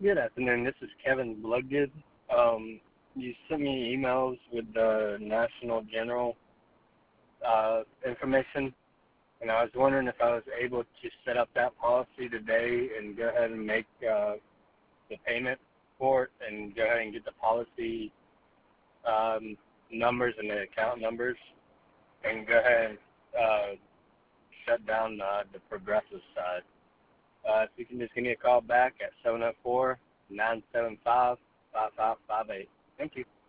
Good afternoon. This is Kevin Bloodgood. You sent me emails with the National General information, and I was wondering if I was able to set up that policy today and go ahead and make the payment for it and go ahead and get the policy numbers and the account numbers and go ahead and shut down the Progressive side. If you can just give me a call back at 704-975-5558. Thank you.